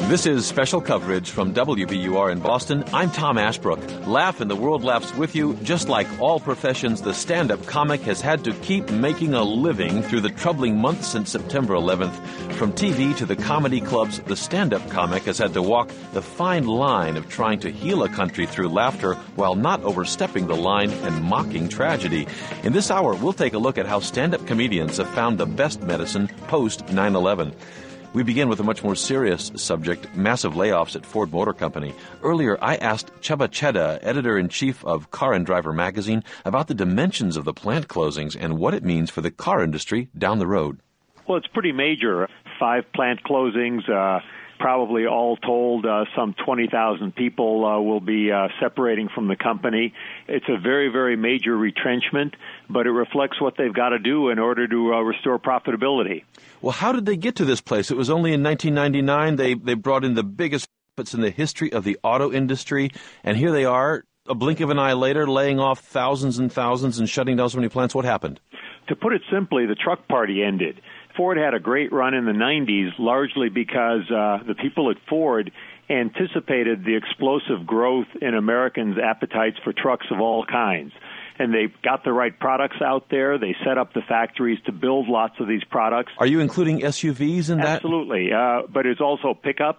This is special coverage from WBUR in Boston. I'm Tom Ashbrook. Laugh and the world laughs with you. Just like all professions, the stand-up comic has had to keep making a living through the troubling months since September 11th. From TV to the comedy clubs, the stand-up comic has had to walk the fine line of trying to heal a country through laughter while not overstepping the line and mocking tragedy. In this hour, we'll take a look at how stand-up comedians have found the best medicine post 9/11. We begin with a much more serious subject, massive layoffs at Ford Motor Company. Earlier, I asked Chubba Cheta, editor-in-chief of Car and Driver magazine, about the dimensions of the plant closings and what it means for the car industry down the road. Well, it's pretty major. 5 plant closings, probably all told, some 20,000 people will be separating from the company. It's a very, very major retrenchment, but it reflects what they've got to do in order to restore profitability. Well, how did they get to this place? It was only in 1999 they brought in the biggest profits in the history of the auto industry, and here they are, a blink of an eye later, laying off thousands and thousands and shutting down so many plants. What happened? To put it simply, the truck party ended. Ford had a great run in the 90s, largely because the people at Ford anticipated the explosive growth in Americans' appetites for trucks of all kinds. And they got the right products out there. They set up the factories to build lots of these products. Are you including SUVs in that? Absolutely. But it's also pickups.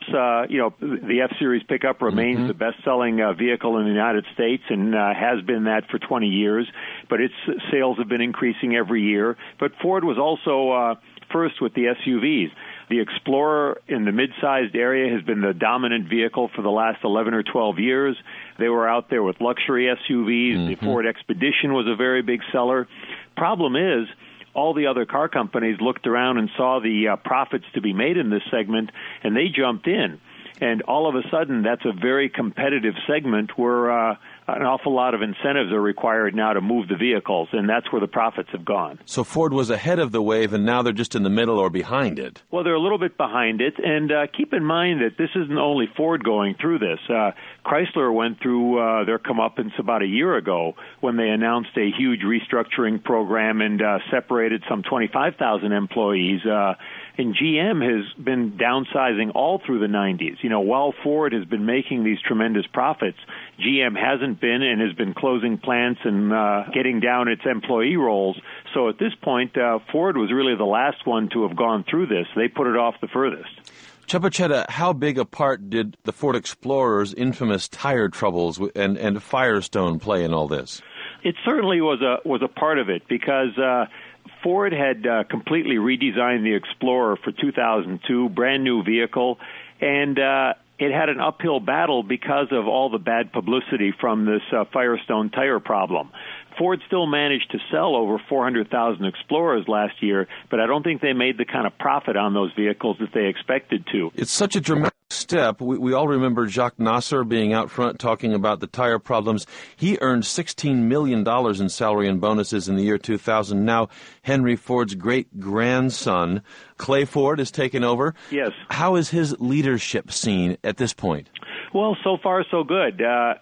The F-Series pickup remains the best-selling vehicle in the United States and has been that for 20 years. But its sales have been increasing every year. But Ford was also first with the SUVs. The Explorer in the mid-sized area has been the dominant vehicle for the last 11 or 12 years. They were out there with luxury SUVs. The Ford Expedition was a very big seller. Problem is, all the other car companies looked around and saw the profits to be made in this segment, and they jumped in. And all of a sudden, that's a very competitive segment where an awful lot of incentives are required now to move the vehicles, and that's where the profits have gone. So Ford was ahead of the wave, and now they're just in the middle or behind it. Well, they're a little bit behind it, and keep in mind that this isn't only Ford going through this. Chrysler went through their comeuppance about a year ago when they announced a huge restructuring program and separated some 25,000 employees. And GM has been downsizing all through the 90s. You know, while Ford has been making these tremendous profits, GM hasn't been and has been closing plants and getting down its employee rolls. So at this point, Ford was really the last one to have gone through this. They put it off the furthest. Chubba Cheta, how big a part did the Ford Explorer's infamous tire troubles and Firestone play in all this? It certainly was a part of it because Ford had completely redesigned the Explorer for 2002, brand new vehicle, and it had an uphill battle because of all the bad publicity from this Firestone tire problem. Ford still managed to sell over 400,000 Explorers last year, but I don't think they made the kind of profit on those vehicles that they expected to. It's such a dramatic step. We all remember Jacques Nasser being out front talking about the tire problems. He earned $16 million in salary and bonuses in the year 2000. Now Henry Ford's great-grandson, Clay Ford, has taken over. Yes. How is his leadership seen at this point? Well, so far so good.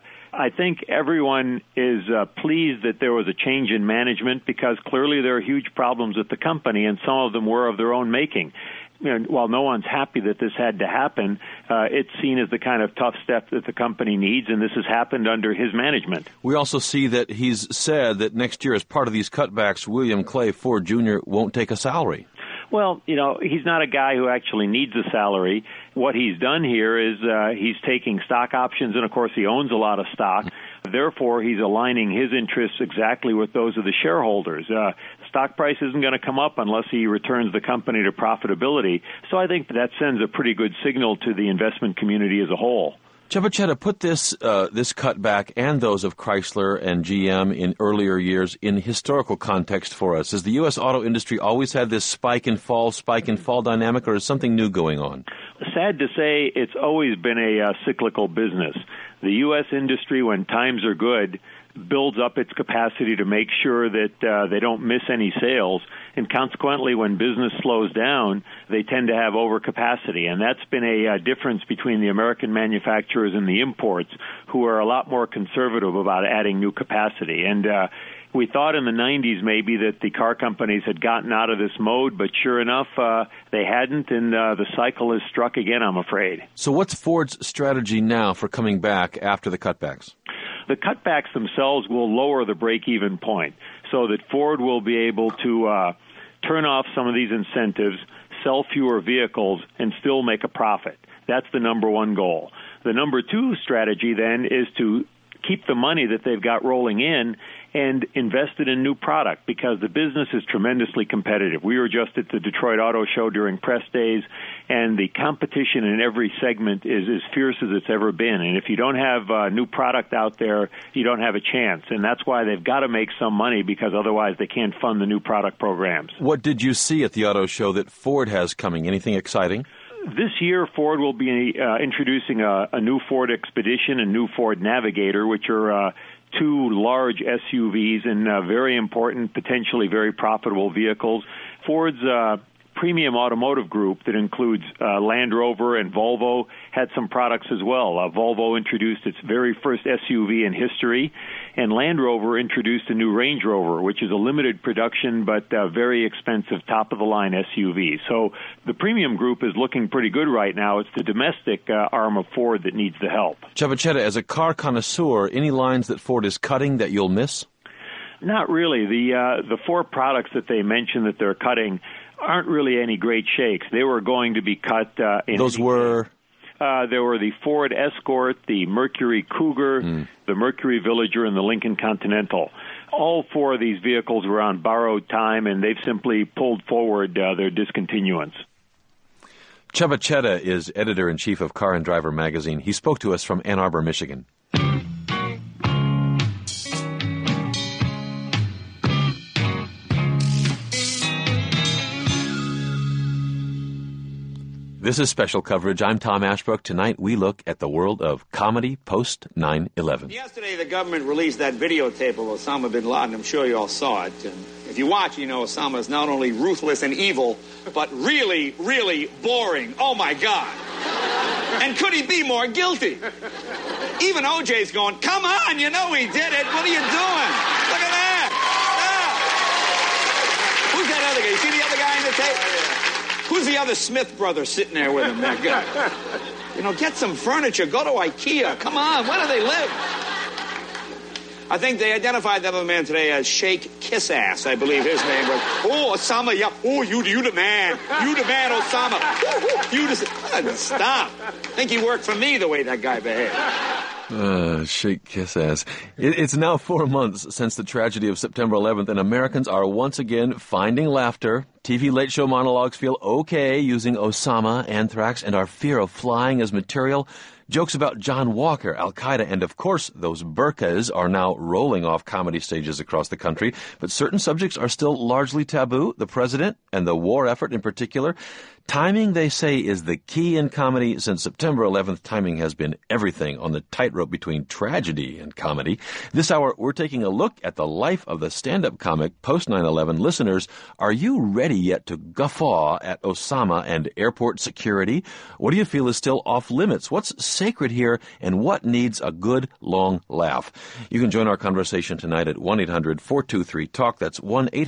I think everyone is pleased that there was a change in management because clearly there are huge problems at the company, and some of them were of their own making. And while no one's happy that this had to happen, it's seen as the kind of tough step that the company needs, and this has happened under his management. We also see that he's said that next year, as part of these cutbacks, William Clay Ford Jr. won't take a salary. Well, you know, he's not a guy who actually needs a salary. What he's done here is he's taking stock options, and, of course, he owns a lot of stock. Therefore, he's aligning his interests exactly with those of the shareholders. Stock price isn't going to come up unless he returns the company to profitability. So I think that sends a pretty good signal to the investment community as a whole. Chubba Cheta, put this cutback and those of Chrysler and GM in earlier years in historical context for us. Has the U.S. auto industry always had this spike and fall dynamic, or is something new going on? Sad to say, it's always been a cyclical business. The U.S. industry, when times are good, builds up its capacity to make sure that they don't miss any sales. And consequently, when business slows down, they tend to have overcapacity. And that's been a difference between the American manufacturers and the imports, who are a lot more conservative about adding new capacity. And We thought in the 90s maybe that the car companies had gotten out of this mode, but sure enough, they hadn't, and the cycle has struck again, I'm afraid. So what's Ford's strategy now for coming back after the cutbacks? The cutbacks themselves will lower the break-even point so that Ford will be able to turn off some of these incentives, sell fewer vehicles, and still make a profit. That's the number one goal. The number two strategy then is to keep the money that they've got rolling in and invest it in new product because the business is tremendously competitive. We were just at the Detroit Auto Show during press days, and the competition in every segment is as fierce as it's ever been. And if you don't have new product out there, you don't have a chance. And that's why they've got to make some money because otherwise they can't fund the new product programs. What did you see at the Auto Show that Ford has coming? Anything exciting? This year, Ford will be introducing a new Ford Expedition and new Ford Navigator, which are two large SUVs and very important, potentially very profitable vehicles. Ford's premium automotive group that includes Land Rover and Volvo had some products as well. Volvo introduced its very first SUV in history, and Land Rover introduced a new Range Rover, which is a limited production but very expensive top-of-the-line SUV. So the premium group is looking pretty good right now. It's the domestic arm of Ford that needs the help. Csaba Cseh, as a car connoisseur, any lines that Ford is cutting that you'll miss? Not really. The four products that they mentioned that they're cutting aren't really any great shakes. They were going to be cut. Those were? There were the Ford Escort, the Mercury Cougar, the Mercury Villager, and the Lincoln Continental. All four of these vehicles were on borrowed time, and they've simply pulled forward their discontinuance. Csaba Cseh is editor-in-chief of Car and Driver magazine. He spoke to us from Ann Arbor, Michigan. This is special coverage. I'm Tom Ashbrook. Tonight we look at the world of comedy post 9/11. Yesterday the government released that videotape of Osama bin Laden. I'm sure you all saw it. And if you watch, you know Osama is not only ruthless and evil, but really, really boring. Oh, my God. And could he be more guilty? Even OJ's going, come on, you know he did it. What are you doing? Look at that. Ah. Who's that other guy? You see the other guy in the tape? Who's the other Smith brother sitting there with him? That guy. You know, get some furniture. Go to IKEA. Come on. Where do they live? I think they identified that other man today as Sheikh Kiss-Ass, I believe his name was. Oh, Osama, yeah. Oh, you the man. You the man, Osama. You the... Stop. I think he worked for me the way that guy behaved. Sheikh Kiss-Ass. It's now 4 months since the tragedy of September 11th, and Americans are once again finding laughter. TV late show monologues feel okay using Osama, anthrax, and our fear of flying as material. Jokes about John Walker, Al-Qaeda, and of course those burqas are now rolling off comedy stages across the country. But certain subjects are still largely taboo. The president and the war effort in particular. Timing, they say, is the key in comedy. Since September 11th, timing has been everything on the tightrope between tragedy and comedy. This hour, we're taking a look at the life of the stand-up comic post 9/11. Listeners, are you ready yet to guffaw at Osama and airport security? What do you feel is still off limits? What's sacred here, and what needs a good, long laugh? You can join our conversation tonight at 1-800-423-TALK. That's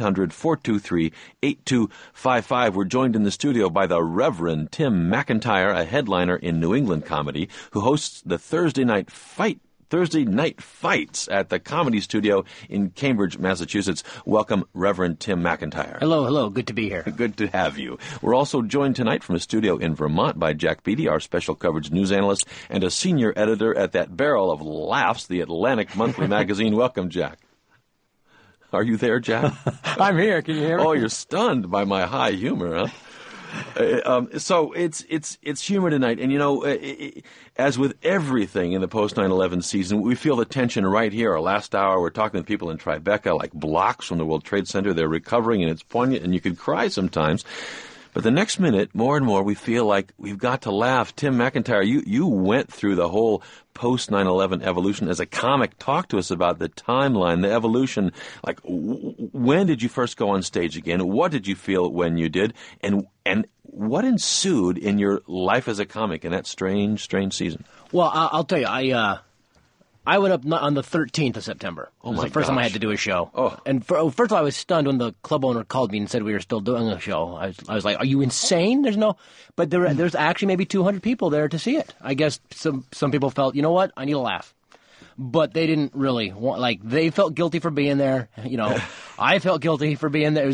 1-800-423-8255. We're joined in the studio by the Reverend Tim McIntyre, a headliner in New England comedy, who hosts the Thursday Night Fights at the Comedy Studio in Cambridge, Massachusetts. Welcome, Reverend Tim McIntyre. Hello. Good to be here. Good to have you. We're also joined tonight from a studio in Vermont by Jack Beatty, our special coverage news analyst and a senior editor at that barrel of laughs, the Atlantic Monthly magazine. Welcome, Jack. Are you there, Jack? I'm here. Can you hear me? Oh, you're stunned by my high humor, huh? So it's humor tonight, and you know, as with everything in the post 9/11 season, we feel the tension right here. Our last hour, we're talking to people in Tribeca, like blocks from the World Trade Center. They're recovering, and it's poignant, and you could cry sometimes. But the next minute, more and more, we feel like we've got to laugh. Tim McIntyre, you went through the whole post 9/11 evolution as a comic. Talk to us about the timeline, the evolution. Like, when did you first go on stage again? What did you feel when you did? And what ensued in your life as a comic in that strange season? Well, I'll tell you, I went up on the 13th of September. Oh, it was my the first time I gosh. had to do a show. Oh. And first of all, I was stunned when the club owner called me and said we were still doing a show. I was like, are you insane? There's no... But there's actually maybe 200 people there to see it. I guess some people felt, you know what, I need a laugh. But they didn't really want, like, they felt guilty for being there. You know, I felt guilty for being there.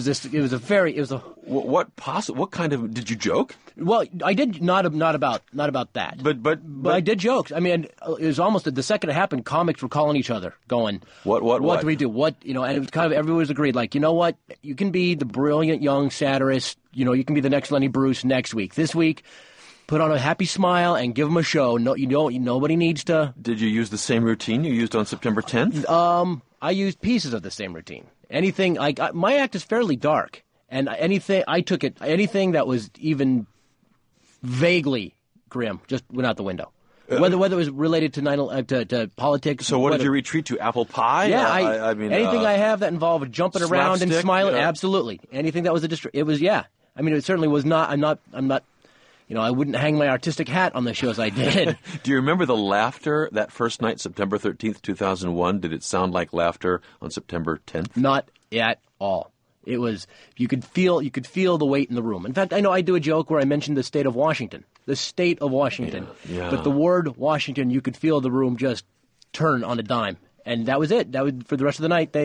What kind of, did you joke? Well, I did not about that. But I did jokes. I mean, it was almost the second it happened, comics were calling each other, going, What do we do? What, you know, and it was kind of, everyone was agreed, like, you know what, you can be the brilliant young satirist, you know, you can be the next Lenny Bruce next week. This week, put on a happy smile and give them a show. No, nobody needs to. Did you use the same routine you used on September 10th? I used pieces of the same routine. Anything, like, my act is fairly dark, and anything that was even vaguely grim just went out the window. Whether it was related to politics. So what did you retreat to? Apple pie? Yeah, I mean, anything I have that involved jumping around and smiling. Yeah. Absolutely, anything that was it was, yeah. I mean, it certainly was not. I'm not. You know, I wouldn't hang my artistic hat on the shows I did. Do you remember the laughter that first night, September 13th, 2001? Did it sound like laughter on September 10th? Not at all. It was, you could feel the weight in the room. In fact, I know I do a joke where I mentioned the state of Washington. The state of Washington. Yeah. But the word Washington, you could feel the room just turn on a dime. And that was it. That was, for the rest of the night,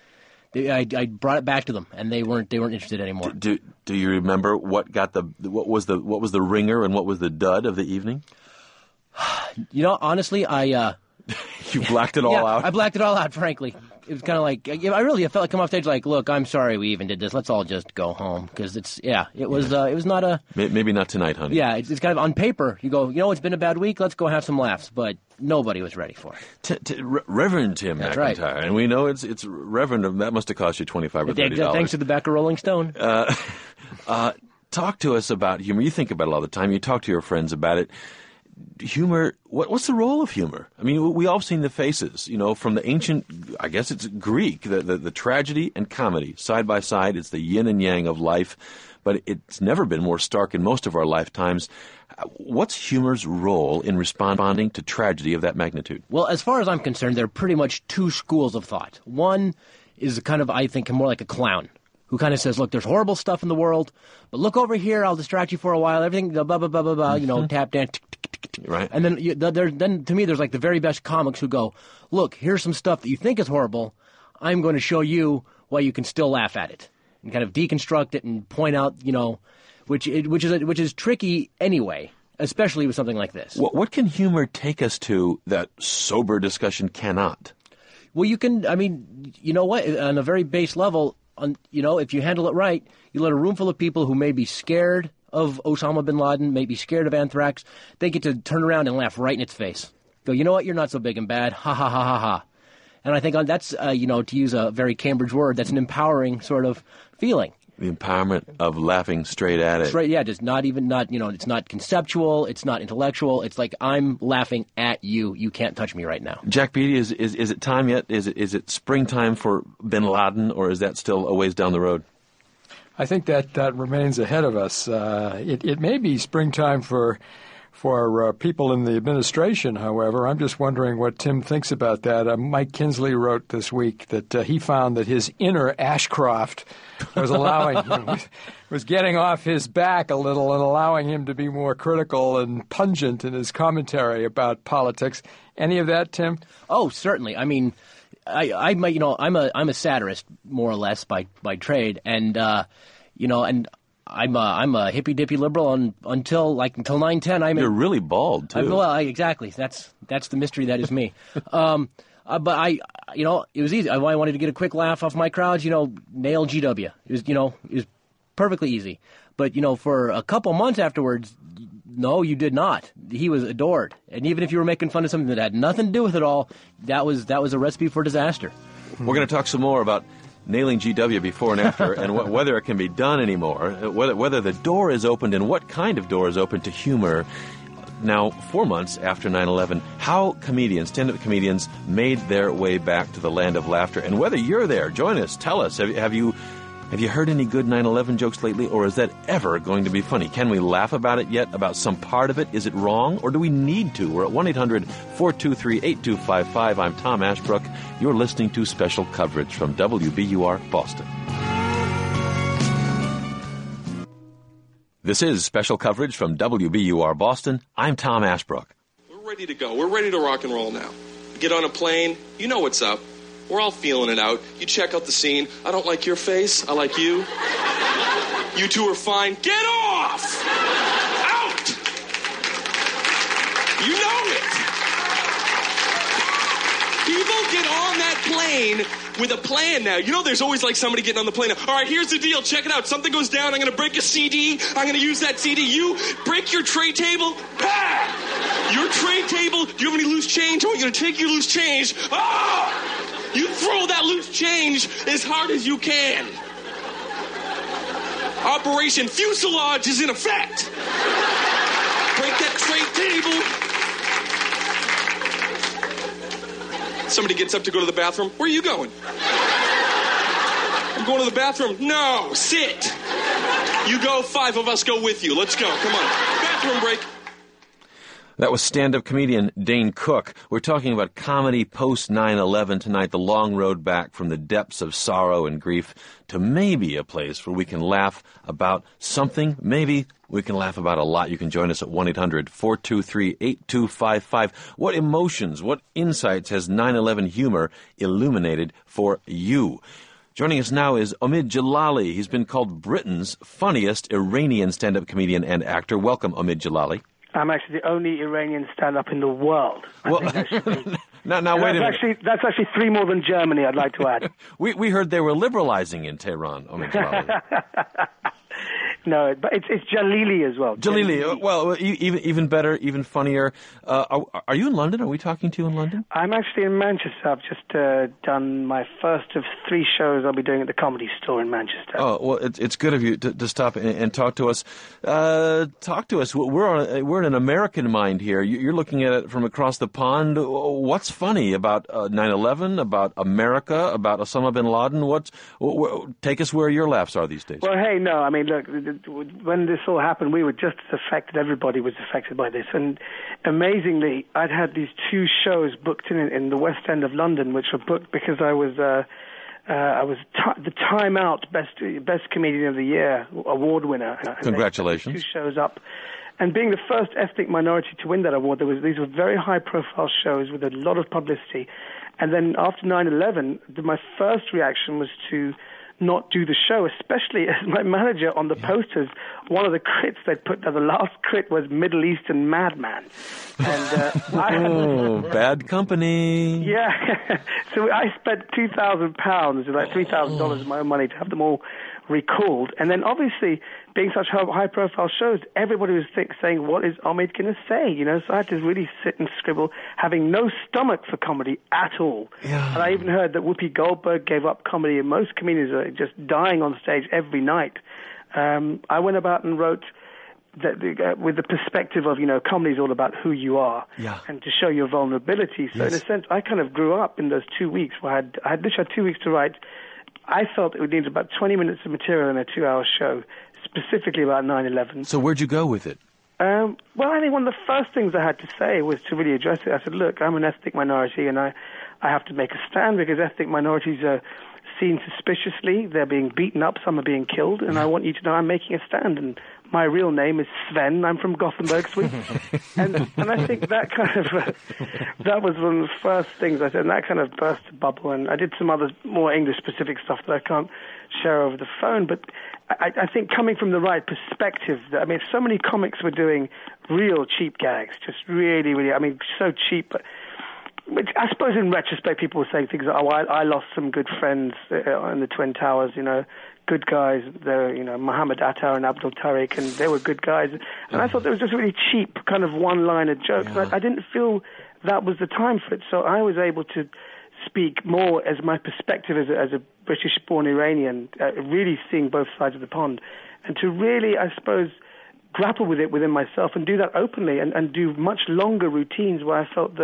I brought it back to them, and they weren't interested anymore. Do you remember what was the ringer and what was the dud of the evening? You know, honestly, You blacked it all out? I blacked it all out, frankly. It was kind of like, I felt like coming off stage like, look, I'm sorry we even did this. Let's all just go home. Because it was not a... Maybe not tonight, honey. Yeah, it's kind of on paper. You go, you know, it's been a bad week. Let's go have some laughs. But nobody was ready for it. Reverend Tim That's McIntyre. right. And we know it's Reverend. That must have cost you $25 or $30. Thanks to the back of Rolling Stone. Talk to us about humor. You think about it all the time. You talk to your friends about it. Humor, what's the role of humor? I mean, we all have seen the faces, you know, from the ancient, I guess it's Greek, the tragedy and comedy. Side by side, it's the yin and yang of life, but it's never been more stark in most of our lifetimes. What's humor's role in responding to tragedy of that magnitude? Well, as far as I'm concerned, there are pretty much two schools of thought. One is kind of, I think, more like a clown, who kind of says, look, there's horrible stuff in the world, but look over here, I'll distract you for a while, everything, blah, blah, blah, blah, blah, you know, tap dance, right? And then to me, there's like the very best comics who go, look, here's some stuff that you think is horrible, I'm going to show you why you can still laugh at it, and kind of deconstruct it and point out, you know, which is tricky anyway, especially with something like this. What can humor take us to that sober discussion cannot? Well, you can, I mean, you know what, on a very base level, you know, if you handle it right, you let a room full of people who may be scared of Osama bin Laden, may be scared of anthrax, they get to turn around and laugh right in its face. Go, you know what, you're not so big and bad, ha ha ha ha ha. And I think that's, you know, to use a very Cambridge word, that's an empowering sort of feeling. The empowerment of laughing straight at it. Straight, yeah, just not, you know, it's not conceptual, it's not intellectual, it's like I'm laughing at you, you can't touch me right now. Jack Beatty, is it time yet? Is it springtime for bin Laden, or is that still a ways down the road? I think that remains ahead of us. It may be springtime for people in the administration, however. I'm just wondering what Tim thinks about that. Mike Kinsley wrote this week that he found that his inner Ashcroft was allowing him, was getting off his back a little and allowing him to be more critical and pungent in his commentary about politics. Any of that, Tim? Oh, certainly. I mean, I'm a satirist more or less by trade, and you know, and I'm a hippy dippy liberal until 9/10. You're really bald too. Exactly. That's the mystery that is me. But you know, it was easy. I wanted to get a quick laugh off my crowds. You know, nail GW. It was perfectly easy. But you know, for a couple months afterwards, no, you did not. He was adored, and even if you were making fun of something that had nothing to do with it all, that was a recipe for disaster. We're going to talk some more about nailing GW before and after, and whether it can be done anymore, whether the door is opened and what kind of door is open to humor. Now, 4 months after 9/11, how stand-up comedians made their way back to the land of laughter, and whether you're there, join us. Tell us, have you Have you heard any good 9/11 jokes lately, or is that ever going to be funny? Can we laugh about it yet, about some part of it? Is it wrong, or do we need to? We're at 1-800-423-8255. I'm Tom Ashbrook. You're listening to special coverage from WBUR Boston. This is special coverage from WBUR Boston. I'm Tom Ashbrook. We're ready to go. We're ready to rock and roll now. Get on a plane. You know what's up. We're all feeling it out. You check out the scene. I don't like your face. I like you. You two are fine. Get off! Out! You know it. People get on that plane with a plan now. You know there's always like somebody getting on the plane. All right, here's the deal. Check it out. Something goes down. I'm going to break a CD. I'm going to use that CD. You break your tray table. Bah! Your tray table. Do you have any loose change? I want you to take your loose change. Ah! You throw that loose change as hard as you can. Operation Fuselage is in effect. Break that tray table. Somebody gets up to go to the bathroom. Where are you going? I'm going to the bathroom. No, sit. You go, 5 of us go with you. Let's go. Come on. Bathroom break. That was stand-up comedian Dane Cook. We're talking about comedy post-9/11 tonight, the long road back from the depths of sorrow and grief to maybe a place where we can laugh about something. Maybe we can laugh about a lot. You can join us at 1-800-423-8255. What emotions, what insights has 9/11 humor illuminated for you? Joining us now is Omid Djalali. He's been called Britain's funniest Iranian stand-up comedian and actor. Welcome, Omid Djalali. I'm actually the only Iranian stand-up in the world. Now wait a minute. That's actually 3 more than Germany, I'd like to add. we heard they were liberalizing in Tehran, Omid Djalali. No, but it's Jalili as well. Jalili. Well, even better, even funnier. Are you in London? Are we talking to you in London? I'm actually in Manchester. I've just done my first of 3 shows I'll be doing at the Comedy Store in Manchester. Oh, well, it's good of you to stop and talk to us. Talk to us. We're in an American mind here. You're looking at it from across the pond. What's funny about 9/11, about America, about Osama bin Laden? Take us where your laughs are these days. Well, hey, no, I mean, look, when this all happened, we were just as affected. Everybody was affected by this. And amazingly, I'd had these 2 shows booked in the West End of London, which were booked because I was the Time Out Best Comedian of the Year award winner. Congratulations. 2 shows up. And being the first ethnic minority to win that award, these were very high-profile shows with a lot of publicity. And then after 9/11, my first reaction was to not do the show, especially as my manager on the posters, one of the crits they'd put down, the last crit was Middle Eastern Madman. And bad company. Yeah. So I spent £2,000, like $3,000 of my own money to have them all recalled. And then obviously, being such high-profile shows, everybody was saying, what is Omid going to say? You know, so I had to really sit and scribble, having no stomach for comedy at all. Yeah. And I even heard that Whoopi Goldberg gave up comedy, and most comedians are just dying on stage every night. I went about and wrote that with the perspective of, comedy is all about who you are and to show your vulnerability. So in a sense, I kind of grew up in those 2 weeks where I had literally 2 weeks to write. I felt it would need about 20 minutes of material in a 2-hour show, specifically about 9/11. So where'd you go with it? Well, I think one of the first things I had to say was to really address it. I said, look, I'm an ethnic minority, and I have to make a stand because ethnic minorities are seen suspiciously. They're being beaten up. Some are being killed. And I want you to know I'm making a stand. And my real name is Sven. I'm from Gothenburg, Sweden. and I think that kind of, that was one of the first things I said. And that kind of burst a bubble. And I did some other more English-specific stuff that I can't share over the phone. But I think coming from the right perspective, I mean, so many comics were doing real cheap gags, just really, really, I mean, so cheap. But which I suppose in retrospect, people were saying things like, I lost some good friends in the Twin Towers, good guys. They're, Muhammad Atta and Abdul Tariq, and they were good guys. And I thought there was just really cheap kind of one-liner jokes. Yeah. I didn't feel that was the time for it. So I was able to speak more as my perspective as a British-born Iranian, really seeing both sides of the pond, and to really, I suppose, grapple with it within myself and do that openly and do much longer routines where I felt the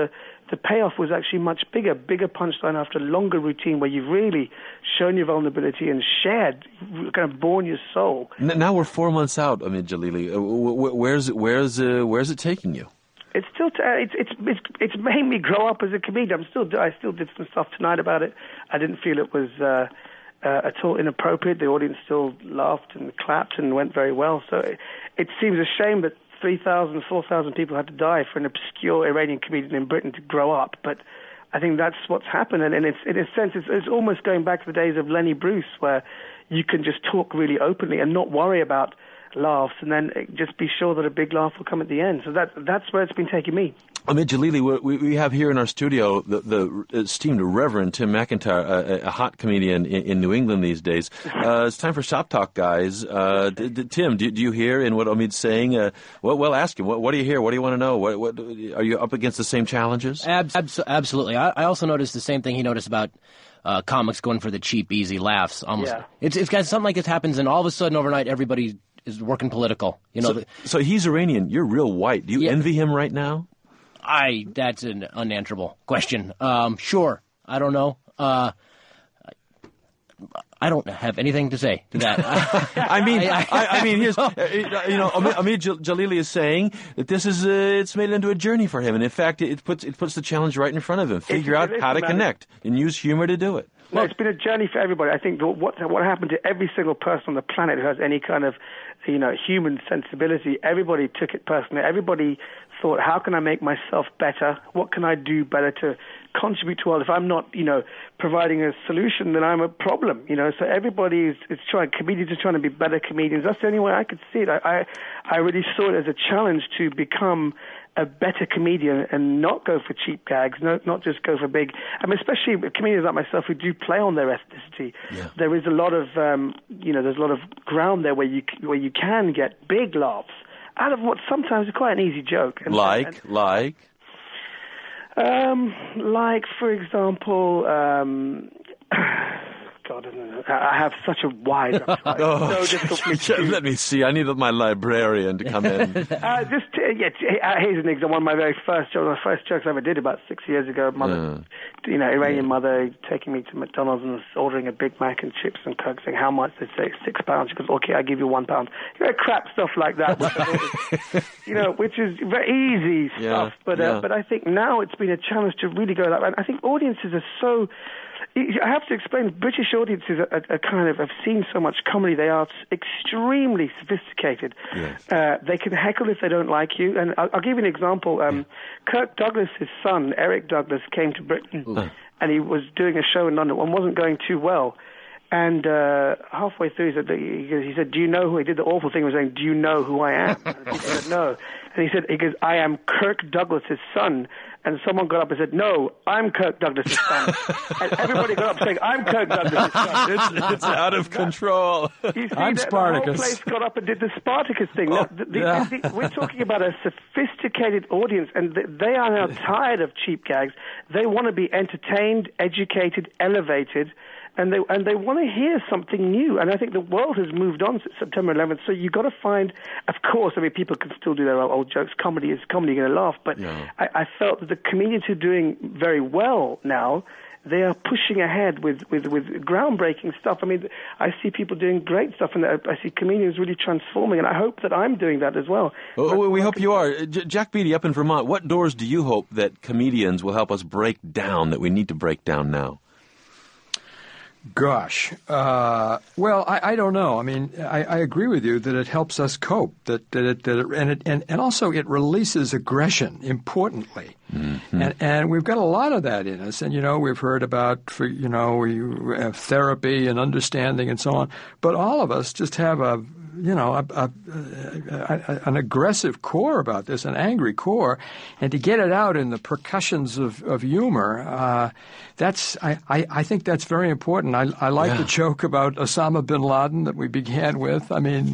the payoff was actually much bigger punchline after a longer routine where you've really shown your vulnerability and shared, kind of borne your soul. Now we're 4 months out, Omid Djalili. Where's it taking you? It's still it's made me grow up as a comedian. I still did some stuff tonight about it. I didn't feel it was at all inappropriate. The audience still laughed and clapped and went very well. So it seems a shame that 3,000, 4,000 people had to die for an obscure Iranian comedian in Britain to grow up. But I think that's what's happened, and it's, in a sense, it's almost going back to the days of Lenny Bruce, where you can just talk really openly and not worry about laughs, and then just be sure that a big laugh will come at the end. So that's where it's been taking me. Omid Djalili, we have here in our studio the esteemed Reverend Tim McIntyre, a hot comedian in New England these days. It's time for Shop Talk, guys. Tim, do you hear in what Omid's saying? Well, ask him. What do you hear? What do you want to know? What are you up against the same challenges? Absolutely. I also noticed the same thing he noticed about comics going for the cheap, easy laughs. Almost. Yeah. It's got something like this happens, and all of a sudden, overnight, everybody is working political. You know. So he's Iranian. You're real white. Do you envy him right now? That's an unanswerable question. Sure. I don't know. I don't have anything to say to that. I mean, here's, Omid Djalili is saying that this is, it's made it into a journey for him. And in fact, it puts the challenge right in front of him. Figure out how to connect and use humor to do it. No, it's been a journey for everybody. I think what happened to every single person on the planet who has any kind of, human sensibility, everybody took it personally. Everybody thought, how can I make myself better? What can I do better to contribute to the world? If I'm not, providing a solution, then I'm a problem, So everybody is trying, comedians are trying to be better comedians. That's the only way I could see it. I really saw it as a challenge to become a better comedian and not go for cheap gags, not just go for big. I mean, especially comedians like myself who do play on their ethnicity. Yeah. There is a lot of, there's a lot of ground there where you can get big laughs out of what sometimes is quite an easy joke. Like, for example, God, I have such a wide repertoire. So difficult for me to let me see. I need my librarian to come in. Here's an example. One of my very first jokes I ever did about 6 years ago. Mother, Iranian mother taking me to McDonald's and ordering a Big Mac and chips and Coke, saying, how much? They say £6. She goes, okay, I give you £1. Crap stuff like that, which is very easy stuff. But I think now it's been a challenge to really go that way. And I think audiences are so. I have to explain, British audiences are kind of have seen so much comedy. They are extremely sophisticated. Yes. They can heckle if they don't like you. And I'll give you an example. Kirk Douglas' son, Eric Douglas, came to Britain, and he was doing a show in London and wasn't going too well. And halfway through, he said, do you know who? He did the awful thing of saying, do you know who I am? And people said, no. And he goes, I am Kirk Douglas' son. And someone got up and said, no, I'm Kirk Douglas' son. And everybody got up saying, I'm Kirk Douglas' son. It's out of control. I'm Spartacus. The whole place got up and did the Spartacus thing. We're talking about a sophisticated audience, and they are now tired of cheap gags. They want to be entertained, educated, elevated, and they want to hear something new. And I think the world has moved on since September 11th. So you've got to find, of course, people can still do their old jokes. Comedy is comedy, you're going to laugh. But I felt that the comedians who are doing very well now, they are pushing ahead with groundbreaking stuff. I mean, I see people doing great stuff, and I see comedians really transforming, and I hope that I'm doing that as well. We hope you are. Jack Beatty up in Vermont, what doors do you hope that comedians will help us break down that we need to break down now? Gosh. Well, I don't know. I mean, I agree with you that it helps us cope, and also it releases aggression, importantly. Mm-hmm. And we've got a lot of that in us. And, we've heard about, we have therapy and understanding and so on. But all of us just have an aggressive core about this, an angry core, and to get it out in the percussions of humor, I think that's very important. I like the joke about Osama bin Laden that we began with. I mean,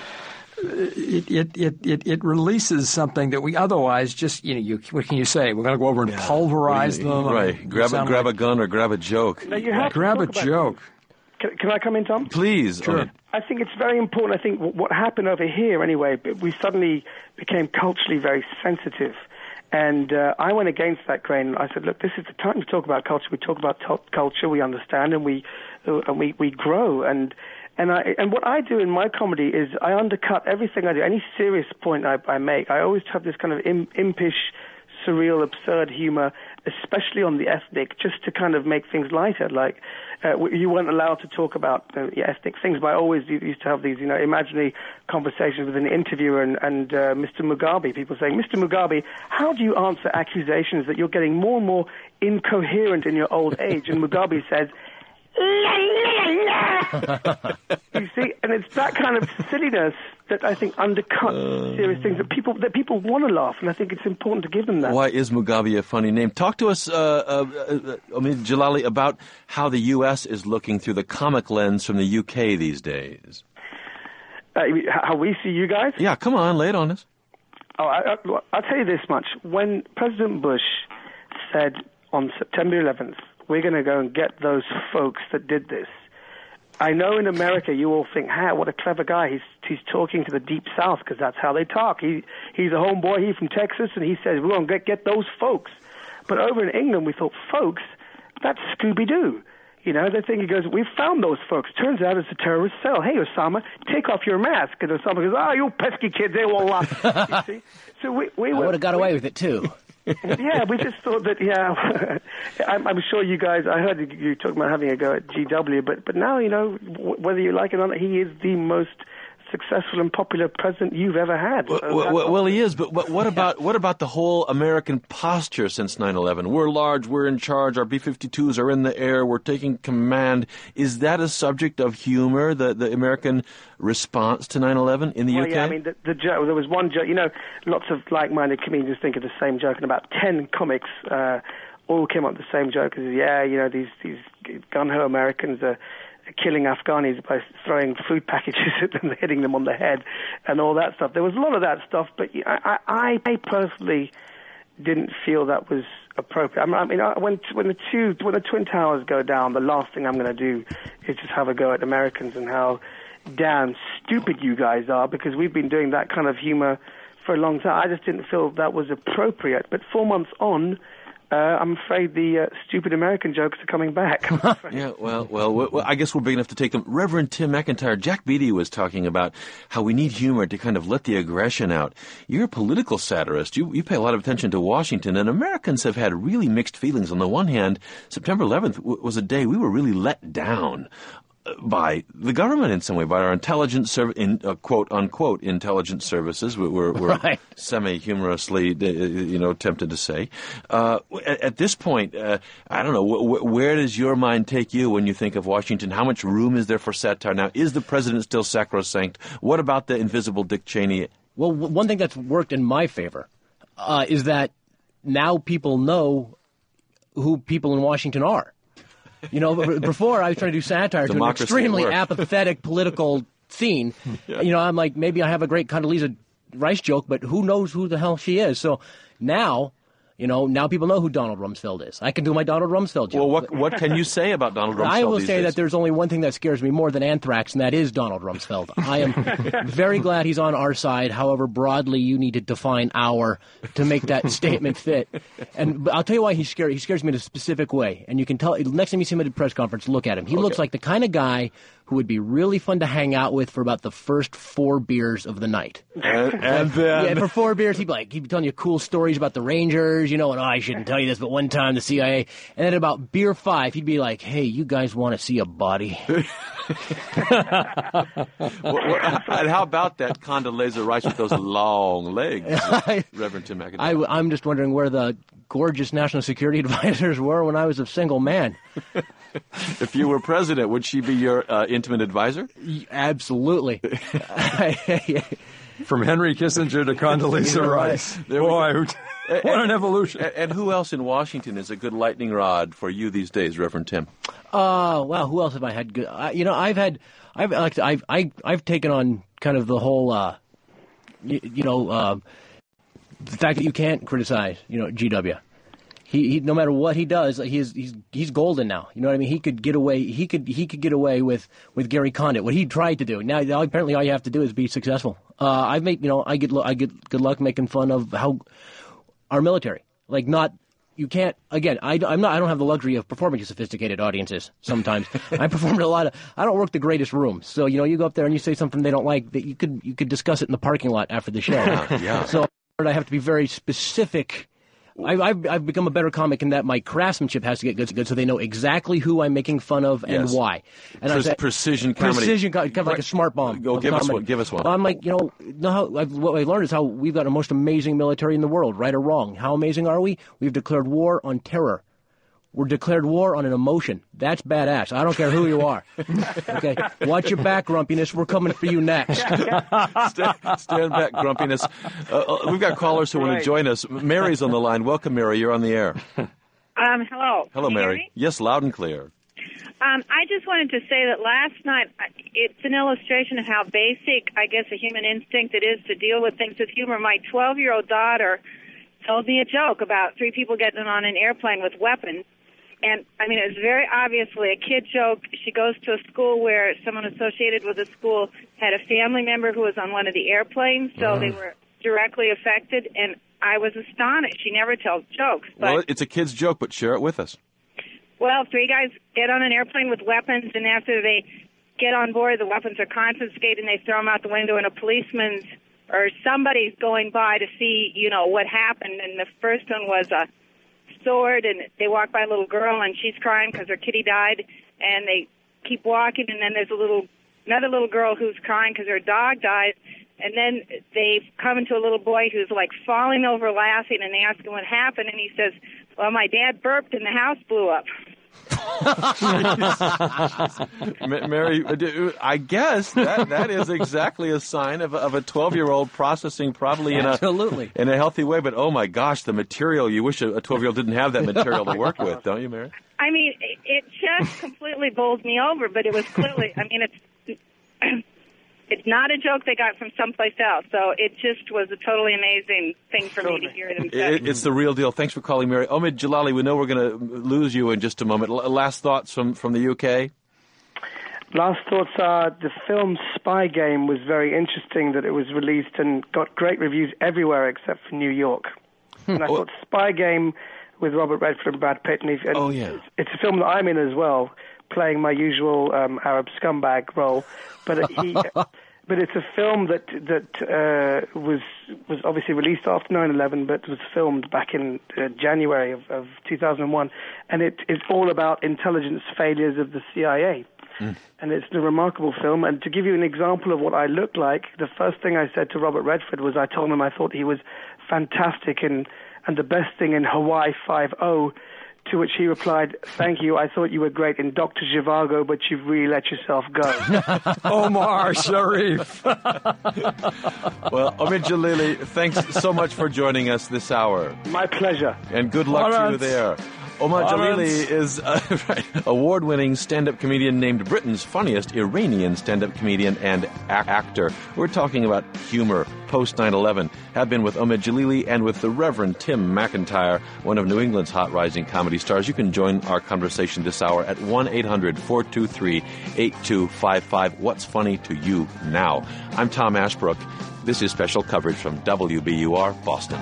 it releases something that we otherwise just, what can you say? We're going to go over and pulverize them. Right. Grab a gun or grab a joke. No, you have grab a joke. Can I come in, Tom? Please. Sure. I think it's very important. I think what happened over here, anyway, we suddenly became culturally very sensitive. And I went against that grain. I said, look, this is the time to talk about culture. We talk about culture, we understand, and we grow. And what I do in my comedy is I undercut everything I do. Any serious point I make, I always have this kind of impish, surreal, absurd humor, especially on the ethnic, just to kind of make things lighter. Like, you weren't allowed to talk about ethnic things, but I always used to have these, imaginary conversations with an interviewer and Mr. Mugabe. People saying, Mr. Mugabe, how do you answer accusations that you're getting more and more incoherent in your old age? And Mugabe says, you see, and it's that kind of silliness that I think undercuts serious things that people want to laugh, and I think it's important to give them that. Why is Mugabe a funny name? Talk to us, Jalali, about how the U.S. is looking through the comic lens from the U.K. these days. How we see you guys? Yeah, come on, lay it on us. I'll tell you this much. When President Bush said on September 11th, we're going to go and get those folks that did this, I know in America you all think, what a clever guy. He's talking to the Deep South because that's how they talk. He's a homeboy. He's from Texas, and he says, we're going to get those folks. But over in England, we thought, folks, that's Scooby-Doo. They think he goes, we found those folks. Turns out it's a terrorist cell. Hey, Osama, take off your mask. And Osama goes, you pesky kids, they won't laugh. You see? So we would have got away with it, too. Yeah, we just thought that, I'm sure you guys, I heard you talking about having a go at GW, but now, whether you like it or not, he is the most successful and popular president you've ever had. Well, he is, but what about the whole American posture since 9/11? We're large, we're in charge, our B-52s are in the air, we're taking command. Is that a subject of humor, the American response to 9/11 in the UK? Yeah, I mean, the joke, there was one joke, lots of like-minded comedians think of the same joke, and about 10 comics all came up with the same joke. These gun-ho Americans are killing Afghanis by throwing food packages at them, hitting them on the head, and all that stuff. There was a lot of that stuff, but I personally didn't feel that was appropriate. I mean, when the Twin Towers go down, the last thing I'm going to do is just have a go at Americans and how damn stupid you guys are, because we've been doing that kind of humor for a long time. I just didn't feel that was appropriate. But 4 months on, I'm afraid the stupid American jokes are coming back. Yeah, well, I guess we're big enough to take them. Reverend Tim McIntyre, Jack Beatty was talking about how we need humor to kind of let the aggression out. You're a political satirist. You pay a lot of attention to Washington, and Americans have had really mixed feelings. On the one hand, September 11th was a day we were really let down by the government in some way, by our intelligence quote-unquote intelligence services, we're right. Semi-humorously, tempted to say. At this point, I don't know, where does your mind take you when you think of Washington? How much room is there for satire now? Is the president still sacrosanct? What about the invisible Dick Cheney? Well, one thing that's worked in my favor is that now people know who people in Washington are. Before I was trying to do satire to an extremely apathetic political scene. Yeah. I'm like, maybe I have a great Condoleezza Rice joke, but who knows who the hell she is? So now, now people know who Donald Rumsfeld is. I can do my Donald Rumsfeld joke. Well, what can you say about Donald Rumsfeld? I will say that there's only one thing that scares me more than anthrax, and that is Donald Rumsfeld. I am very glad he's on our side. However, broadly, you need to define our to make that statement fit. And I'll tell you why he's scary. He scares me in a specific way. And you can tell, next time you see him at a press conference, look at him. He looks like the kind of guy who would be really fun to hang out with for about the first 4 beers of the night. And then... Yeah, for 4 beers, he'd be telling you cool stories about the Rangers, and I shouldn't tell you this, but one time the CIA. And then about beer 5, he'd be like, hey, you guys want to see a body? And how about that Condoleezza Rice with those long legs, Reverend Tim McIntyre? I'm just wondering where the gorgeous national security advisors were when I was a single man. If you were president, would she be your intimate advisor? Absolutely. From Henry Kissinger to Condoleezza Rice. Boy, what an evolution. And who else in Washington is a good lightning rod for you these days, Reverend Tim? Well, who else have I had good? I've taken on kind of the whole, the fact that you can't criticize, GW. He no matter what he does, he's golden now. You know what I mean? He could get away. He could get away with Gary Condit. What he tried to do. Now apparently all you have to do is be successful. I get good luck making fun of how our military. Like, not, you can't, again, I don't have the luxury of performing to sophisticated audiences sometimes. I perform at I don't work the greatest rooms. So, you go up there and you say something they don't like, that you could discuss it in the parking lot after the show. Yeah. So I have to be very specific. I've become a better comic in that my craftsmanship has to get good, so they know exactly who I'm making fun of and why. And precision comedy. Precision, kind of like a smart bomb. Go give us one. Give us one. I'm like, what I learned is how we've got the most amazing military in the world, right or wrong. How amazing are we? We've declared war on terror. We're declared war on an emotion. That's badass. I don't care who you are. Okay, watch your back, grumpiness. We're coming for you next. Stand back, grumpiness. We've got callers who want to join us. Mary's on the line. Welcome, Mary. You're on the air. Hello. Hello, Can you hear Mary. me? Yes, loud and clear. I just wanted to say that last night, it's an illustration of how basic, I guess, a human instinct it is to deal with things with humor. My 12-year-old daughter told me a joke about 3 people getting on an airplane with weapons. And, it was very obviously a kid joke. She goes to a school where someone associated with the school had a family member who was on one of the airplanes, so they were directly affected. And I was astonished. She never tells jokes. But, Well, it's a kid's joke, but share it with us. Well, 3 guys get on an airplane with weapons, and after they get on board, the weapons are confiscated, and they throw them out the window, and a policeman's or somebody's going by to see, what happened. And the first one was a sword, and they walk by a little girl, and she's crying because her kitty died, and they keep walking, and then there's another little girl who's crying because her dog died, and then they come into a little boy who's like falling over laughing, and they ask him what happened, and he says, well, my dad burped and the house blew up. Mary, I guess that is exactly a sign of a 12-year-old processing probably in a healthy way. But oh my gosh, the material! You wish a 12-year-old didn't have that material to work with, don't you, Mary? It just completely bowled me over. But it was clearly, it's not a joke they got from someplace else. So it just was a totally amazing thing for me to hear them say. It's the real deal. Thanks for calling, Mary. Omid Jalali, we know we're going to lose you in just a moment. Last thoughts from the UK? Last thoughts are the film Spy Game was very interesting that it was released and got great reviews everywhere except for New York. And I thought Spy Game with Robert Redford and Brad Pitt, it's a film that I'm in as well, playing my usual Arab scumbag role. But but it's a film that was obviously released after 9/11, but was filmed back in January of 2001, and it is all about intelligence failures of the CIA. And it's a remarkable film. And to give you an example of what I looked like, the first thing I said to Robert Redford was I told him I thought he was fantastic and the best thing in Hawaii 5-0. To which he replied, thank you, I thought you were great in Dr. Zhivago, but you've really let yourself go. Omar Sharif. Well, Omid Jalali, thanks so much for joining us this hour. My pleasure. And good luck to you there. Omar Jalali is award-winning stand-up comedian named Britain's funniest Iranian stand-up comedian and actor. We're talking about humor post 9/11. Have been with Omid Jalali and with the Reverend Tim McIntyre, one of New England's hot rising comedy stars. You can join our conversation this hour at 1-800-423-8255. What's funny to you now? I'm Tom Ashbrook. This is special coverage from WBUR Boston.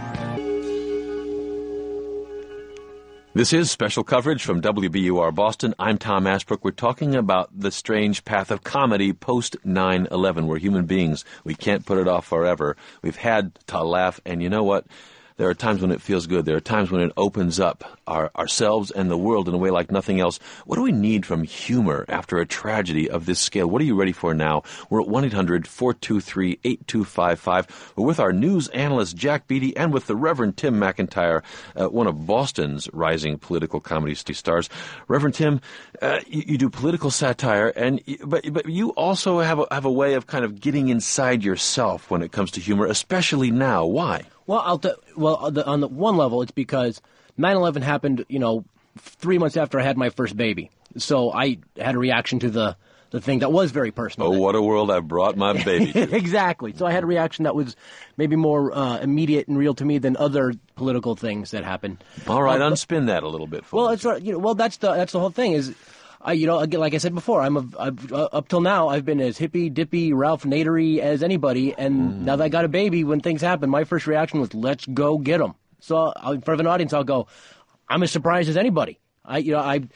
This is special coverage from WBUR Boston. I'm Tom Ashbrook. We're talking about the strange path of comedy post 9/11. We're human beings. We can't put it off forever. We've had to laugh, and you know what? There are times when it feels good. There are times when it opens up ourselves and the world in a way like nothing else. What do we need from humor after a tragedy of this scale? What are you ready for now? We're at 1-800-423-8255. We're with our news analyst, Jack Beatty, and with the Reverend Tim McIntyre, one of Boston's rising political comedy stars. Reverend Tim, you do political satire, but you also have a way of kind of getting inside yourself when it comes to humor, especially now. Why? Well, on the one level, it's because 9/11 happened, 3 months after I had my first baby. So I had a reaction to the thing that was very personal. Oh, what a world I've brought my baby to. Exactly. So I had a reaction that was maybe more immediate and real to me than other political things that happened. All right, unspin that a little bit for us. That's the whole thing is. Like I said before, up till now, I've been as hippy, dippy, Ralph Nadery as anybody, and now that I got a baby, when things happen, my first reaction was, let's go get them. So in front of an audience, I'll go, I'm as surprised as anybody. I've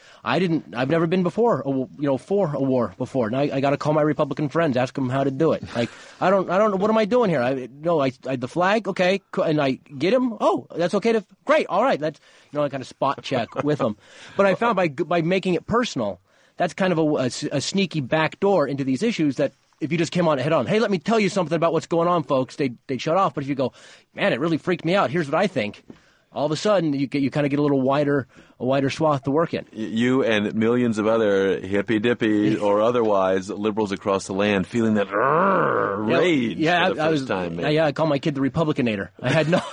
never been before, for a war before. Now I got to call my Republican friends, ask them how to do it. Like, I don't know, what am I doing here? I the flag, okay, and I get him. Oh, that's okay great, all right. That's, I kind of spot check with them. But I found by making it personal, that's kind of a sneaky back door into these issues that if you just came on head on, hey, let me tell you something about what's going on, folks, they'd shut off. But if you go, man, it really freaked me out. Here's what I think. All of a sudden, you kind of get a little wider swath to work in. You and millions of other hippy-dippy or otherwise liberals across the land feeling that rage for the first time. I call my kid the Republicanator. I had no...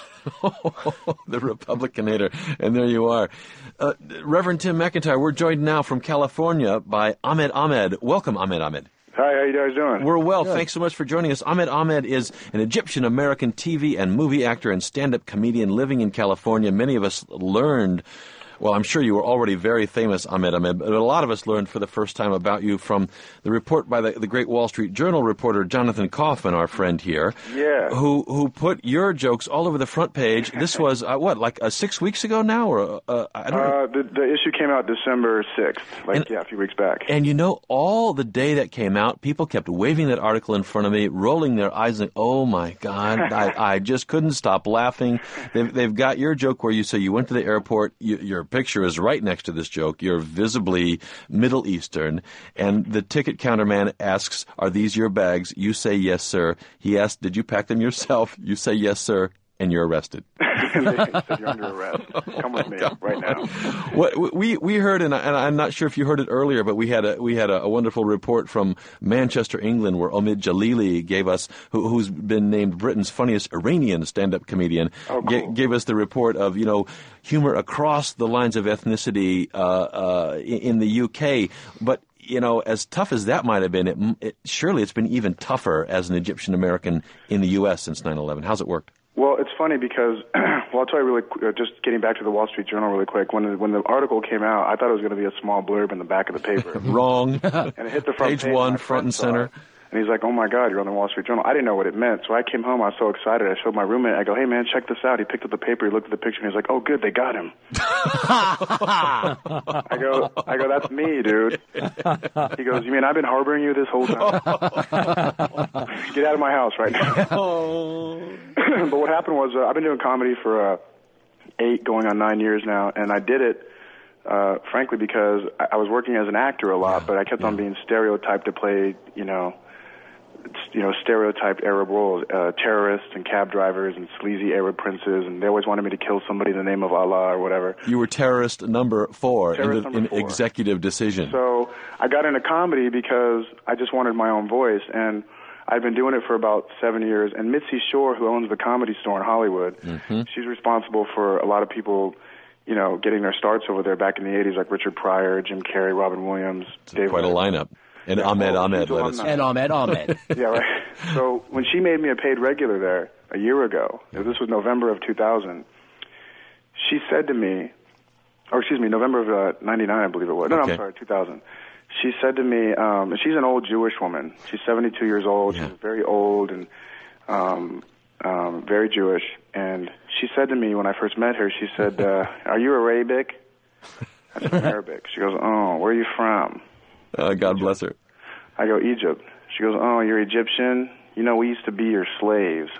The Republicanator. And there you are. Reverend Tim McIntyre, we're joined now from California by Ahmed Ahmed. Welcome, Ahmed Ahmed. Hi, how you guys doing? We're well. Good. Thanks so much for joining us. Ahmed Ahmed is an Egyptian-American TV and movie actor and stand-up comedian living in California. Many of us learned... Well, I'm sure you were already very famous, Ahmed Ahmed, but a lot of us learned for the first time about you from the report by the great Wall Street Journal reporter Jonathan Kaufman, our friend here, who put your jokes all over the front page. This was, 6 weeks ago now? Or I don't know. The issue came out December 6th, a few weeks back. And all the day that came out, people kept waving that article in front of me, rolling their eyes, like, oh, my God, I just couldn't stop laughing. They've got your joke where you say you went to the airport, your picture is right next to this joke. You're visibly Middle Eastern, and the ticket counterman asks, "Are these your bags?" You say, "Yes, sir." He asks, "Did you pack them yourself?" You say, "Yes, sir," and you're arrested. They said you're under arrest. Come with me right now. What we heard, and I'm not sure if you heard it earlier, but we had a wonderful report from Manchester, England, where Omid Jalili gave us, who's been named Britain's funniest Iranian stand-up comedian, gave us the report of humor across the lines of ethnicity in the UK, but. As tough as that might have been, surely it's been even tougher as an Egyptian American in the U.S. since 9/11. How's it worked? Well, it's funny because, I'll tell you really quick, just getting back to the Wall Street Journal really quick, when the article came out, I thought it was going to be a small blurb in the back of the paper. Wrong. And it hit the front page one, front and center. And he's like, "Oh my God, you're on the Wall Street Journal." I didn't know what it meant, so I came home. I was so excited. I showed my roommate. I go, "Hey man, check this out." He picked up the paper. He looked at the picture, and he's like, "Oh good, they got him." I go, "That's me, dude." He goes, "You mean I've been harboring you this whole time?" Get out of my house right now. But what happened was, I've been doing comedy for 8 going on 9 years now, and I did it. Frankly, because I was working as an actor a lot, but I kept on being stereotyped to play, stereotyped Arab roles, terrorists and cab drivers and sleazy Arab princes, and they always wanted me to kill somebody in the name of Allah or whatever. You were terrorist number 4 in Executive Decision. So I got into comedy because I just wanted my own voice, and I've been doing it for about 7 years. And Mitzi Shore, who owns the Comedy Store in Hollywood, she's responsible for a lot of people getting their starts over there back in the 80s, like Richard Pryor, Jim Carrey, Robin Williams, David. Quite a lineup. And Ahmed Ahmed let us. And Ahmed Ahmed. Yeah, right. So when she made me a paid regular there a year ago, this was November of 2000, she said to me, November of 99, I believe it was. No, I'm sorry, 2000. She said to me, she's an old Jewish woman. She's 72 years old. Yeah. She's very old and very Jewish. And she said to me when I first met her, she said, "Are you Arabic?" I said, "I'm Arabic." She goes, "Oh, where are you from?" God bless her. I go, "Egypt." She goes, "Oh, you're Egyptian? We used to be your slaves."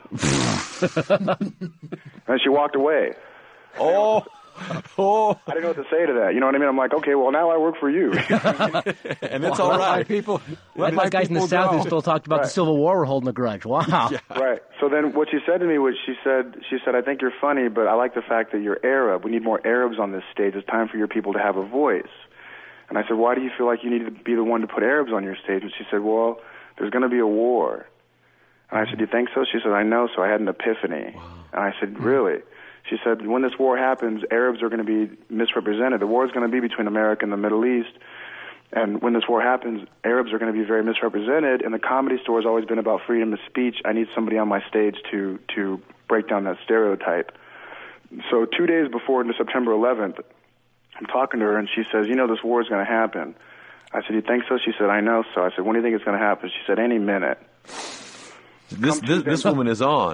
And she walked away. Oh. I didn't know what to say to that. You know what I mean? I'm like, okay, well, now I work for you. And it's all right. My guys in the South who still talked about the Civil War were holding a grudge. Wow. Yeah. Right. So then what she said to me was, she said, "I think you're funny, but I like the fact that you're Arab. We need more Arabs on this stage. It's time for your people to have a voice." And I said, "Why do you feel like you need to be the one to put Arabs on your stage?" And she said, "Well, there's going to be a war." And I said, "Do you think so?" She said, "I know." So I had an epiphany. Wow. And I said, "Really?" She said, "When this war happens, Arabs are going to be misrepresented. The war is going to be between America and the Middle East. And when this war happens, Arabs are going to be very misrepresented. And the Comedy Store has always been about freedom of speech. I need somebody on my stage to break down that stereotype." So 2 days before September 11th, I'm talking to her, and she says, "This war is going to happen." I said, "You think so?" She said, "I know so." I said, "When do you think it's going to happen?" She said, "Any minute." This woman is on.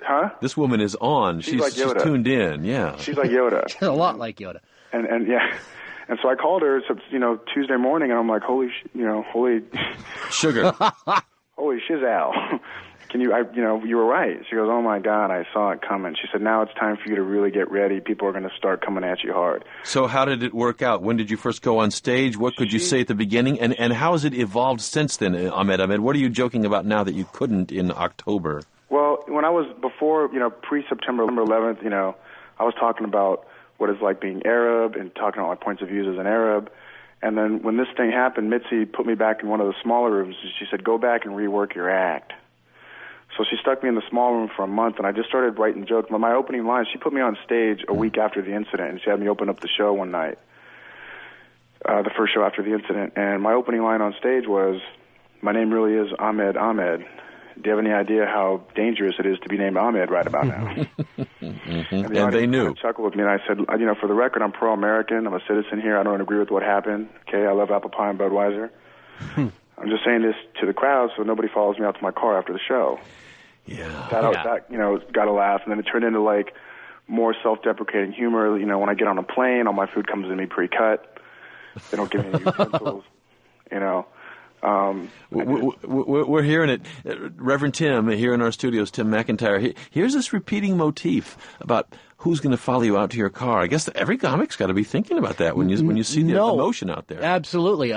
Huh? This woman is on. She's like Yoda. She's tuned in, yeah. She's like Yoda. She's a lot like Yoda. And yeah. And so I called her, Tuesday morning, and I'm like, holy sugar. Holy shizzle. You were right. She goes, oh my God, I saw it coming. She said, now it's time for you to really get ready. People are going to start coming at you hard. So how did it work out? When did you first go on stage? What could you say at the beginning? And how has it evolved since then, Ahmed? What are you joking about now that you couldn't in October? Well, when I was before, pre-September 11th, I was talking about what it's like being Arab and talking about my points of views as an Arab. And then when this thing happened, Mitzi put me back in one of the smaller rooms, and she said, go back and rework your act. So she stuck me in the small room for a month, and I just started writing jokes. My opening line, she put me on stage a week after the incident, and she had me open up the show one night, the first show after the incident. And my opening line on stage was, my name really is Ahmed Ahmed. Do you have any idea how dangerous it is to be named Ahmed right about now? Mm-hmm. And they knew. Kind of chuckled with me, and I said, for the record, I'm pro-American. I'm a citizen here. I don't agree with what happened. Okay, I love apple pie and Budweiser. I'm just saying this to the crowd so nobody follows me out to my car after the show. Yeah. That got a laugh, and then it turned into like more self-deprecating humor. When I get on a plane, all my food comes to me pre-cut. They don't give me any utensils. We're hearing it. Reverend Tim, here in our studios, Tim McIntyre. Here's this repeating motif about who's going to follow you out to your car. I guess every comic's got to be thinking about that when you see the emotion out there. Absolutely.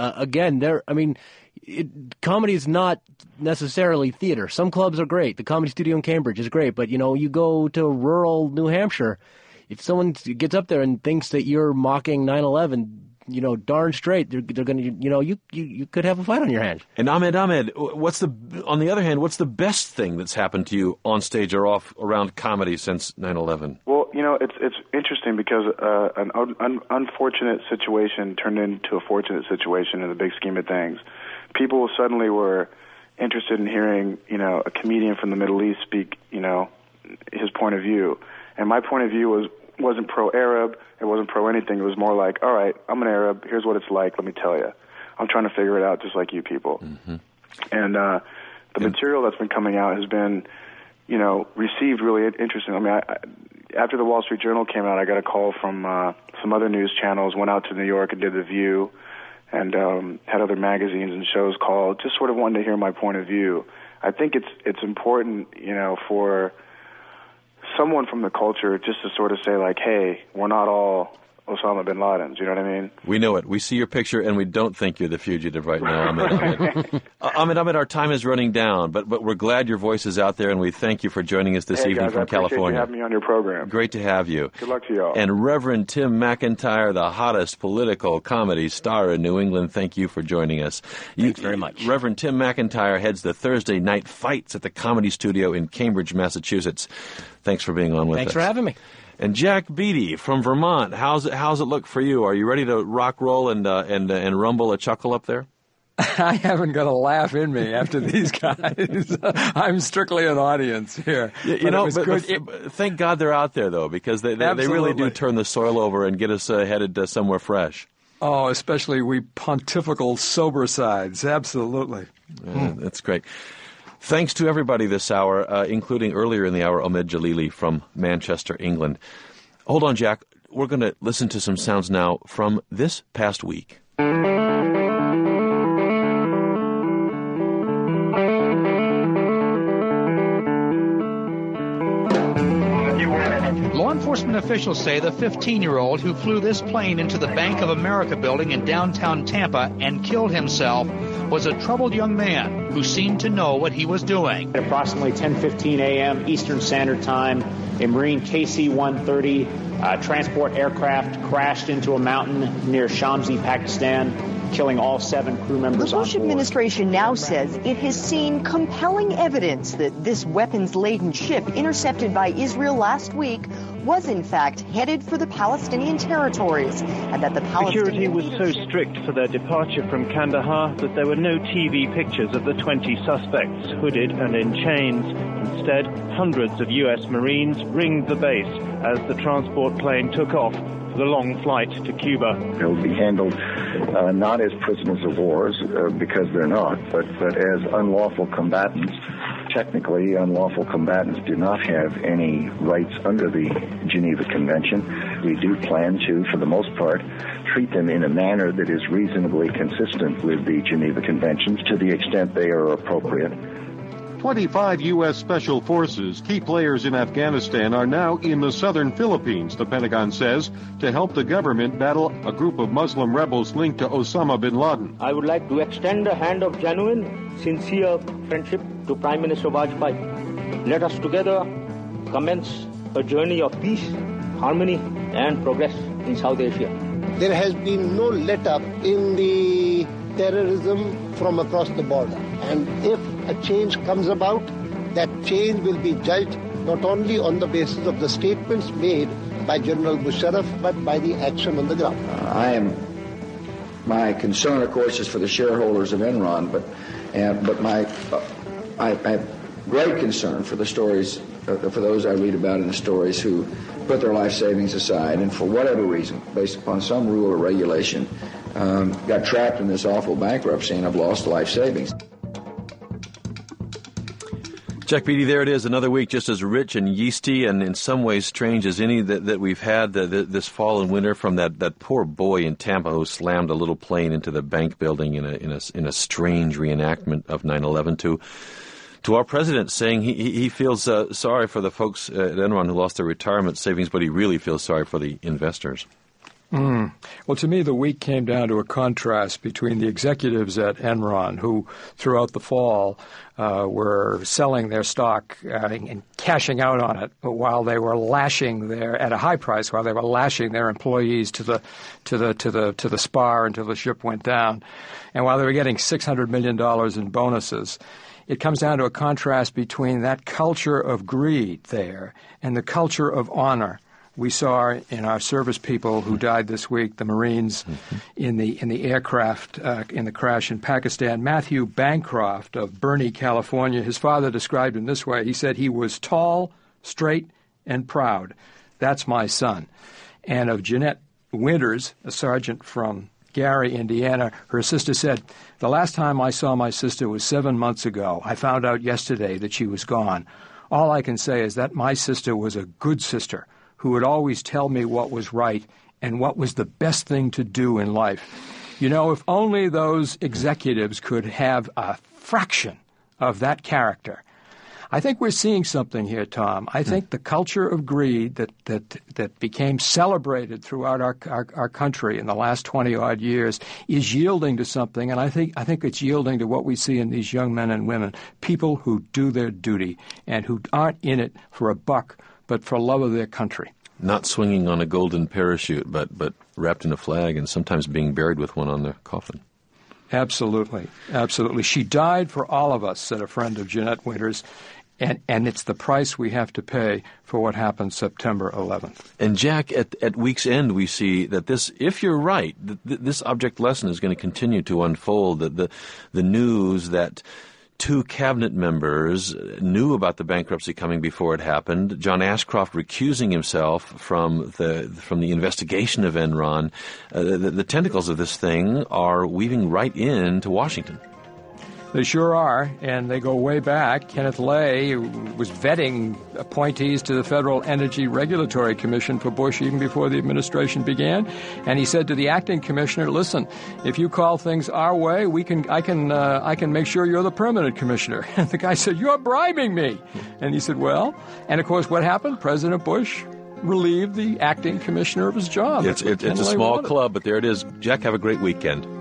Comedy is not necessarily theater. Some clubs are great. The Comedy Studio in Cambridge is great, but you go to rural New Hampshire, if someone gets up there and thinks that you're mocking 9/11, darn straight, they're going to, you could have a fight on your hands. And Ahmed, on the other hand, what's the best thing that's happened to you on stage or off around comedy since 9/11? Well, it's interesting because an unfortunate situation turned into a fortunate situation in the big scheme of things. People suddenly were interested in hearing, a comedian from the Middle East speak, his point of view. And my point of view wasn't pro-Arab. It wasn't pro-anything. It was more like, all right, I'm an Arab. Here's what it's like. Let me tell you. I'm trying to figure it out just like you people. Mm-hmm. And the material that's been coming out has been, received really interesting. After the Wall Street Journal came out, I got a call from some other news channels, went out to New York and did The View, and had other magazines and shows called, just sort of wanted to hear my point of view. I think it's important, for someone from the culture just to sort of say, like, hey, we're not all Osama bin Laden's, you know what I mean? We know it. We see your picture, and we don't think you're the fugitive right now, Ahmed. Ahmed, our time is running down, but we're glad your voice is out there, and we thank you for joining us this evening from California. I appreciate you having me on your program. Great to have you. Good luck to you all. And Reverend Tim McIntyre, the hottest political comedy star in New England, thank you for joining us. Thanks very much. Reverend Tim McIntyre heads the Thursday night fights at the Comedy Studio in Cambridge, Massachusetts. Thanks for being on with us. Thanks for having me. And Jack Beatty from Vermont, how's it look for you? Are you ready to rock, roll, and rumble a chuckle up there? I haven't got a laugh in me after these guys. I'm strictly an audience here. But thank God they're out there, though, because they really do turn the soil over and get us headed somewhere fresh. Oh, especially we pontifical sober sides. Absolutely. That's great. Thanks to everybody this hour, including earlier in the hour, Ahmed Jalili from Manchester, England. Hold on, Jack. We're going to listen to some sounds now from this past week. Law enforcement officials say the 15-year-old who flew this plane into the Bank of America building in downtown Tampa and killed himself was a troubled young man who seemed to know what he was doing. At approximately 10:15 a.m. Eastern Standard Time, a Marine KC-130 transport aircraft crashed into a mountain near Shamsi, Pakistan, killing all 7 crew members on board. The Bush administration now says it has seen compelling evidence that this weapons-laden ship intercepted by Israel last week was in fact headed for the Palestinian territories, and that the Security was so strict for their departure from Kandahar that there were no TV pictures of the 20 suspects hooded and in chains. Instead, hundreds of U.S. Marines ringed the base as the transport plane took off for the long flight to Cuba. They'll be handled not as prisoners of war, because they're not, but as unlawful combatants technically, unlawful combatants do not have any rights under the Geneva Convention. We do plan to, for the most part, treat them in a manner that is reasonably consistent with the Geneva Conventions to the extent they are appropriate. 25 U.S. Special Forces, key players in Afghanistan, are now in the southern Philippines, the Pentagon says, to help the government battle a group of Muslim rebels linked to Osama bin Laden. I would like to extend a hand of genuine, sincere friendship to Prime Minister Vajpayee. Let us together commence a journey of peace, harmony, and progress in South Asia. There has been no let-up in the terrorism from across the border. And if a change comes about, that change will be judged not only on the basis of the statements made by General Musharraf, but by the action on the ground. My concern, of course, is for the shareholders of Enron, but I have great concern for the stories, for those I read about in the stories who put their life savings aside and for whatever reason, based upon some rule or regulation, got trapped in this awful bankruptcy and have lost life savings. Jack Beatty, there it is, another week just as rich and yeasty and in some ways strange as any that we've had this fall and winter, from that poor boy in Tampa who slammed a little plane into the bank building in a strange reenactment of 9/11 to our president saying he feels sorry for the folks at Enron who lost their retirement savings, but he really feels sorry for the investors. Well, to me, the week came down to a contrast between the executives at Enron, who throughout the fall were selling their stock and cashing out on it, while they were lashing at a high price, while they were lashing their employees to the spar until the ship went down, and while they were getting $600 million in bonuses. It comes down to a contrast between that culture of greed there and the culture of honor we saw in our service people who died this week, the Marines, in the aircraft in the crash in Pakistan. Matthew Bancroft of Bernie, California, his father described him this way. He said he was tall, straight, and proud. That's my son. And of Jeanette Winters, a sergeant from Gary, Indiana, her sister said, the last time I saw my sister was 7 months ago. I found out yesterday that she was gone. All I can say is that my sister was a good sister who would always tell me what was right and what was the best thing to do in life. You know, if only those executives could have a fraction of that character. I think we're seeing something here, Tom. I think the culture of greed that became celebrated throughout our country in the last 20-odd years is yielding to something, and I think it's yielding to what we see in these young men and women, people who do their duty and who aren't in it for a buck, but for love of their country. Not swinging on a golden parachute, but wrapped in a flag and sometimes being buried with one on their coffin. Absolutely. Absolutely. She died for all of us, said a friend of Jeanette Winters, and it's the price we have to pay for what happened September 11th. And Jack, at week's end, we see that this, if you're right, this object lesson is going to continue to unfold. The news that 2 cabinet members knew about the bankruptcy coming before it happened. John Ashcroft recusing himself from the investigation of Enron. The tentacles of this thing are weaving right into Washington. They sure are, and they go way back. Kenneth Lay was vetting appointees to the Federal Energy Regulatory Commission for Bush even before the administration began, and he said to the acting commissioner, "Listen, if you call things our way, I can make sure you're the permanent commissioner." And the guy said, "You're bribing me," and he said, "Well," and of course, what happened? President Bush relieved the acting commissioner of his job. It's a small club, but there it is. Jack, have a great weekend.